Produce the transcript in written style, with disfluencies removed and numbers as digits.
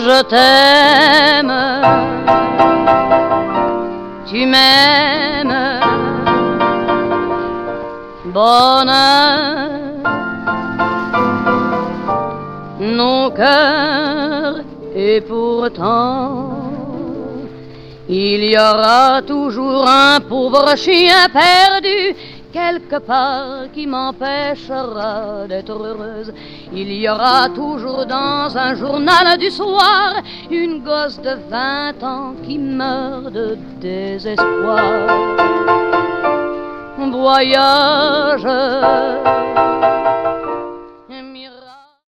je t'aime, tu m'aimes, bonheur, nos cœurs, et pourtant il y aura toujours un pauvre chien perdu quelque part qui m'empêchera d'être heureuse. Il y aura toujours dans un journal du soir une gosse de 20 ans qui meurt de désespoir. Voyage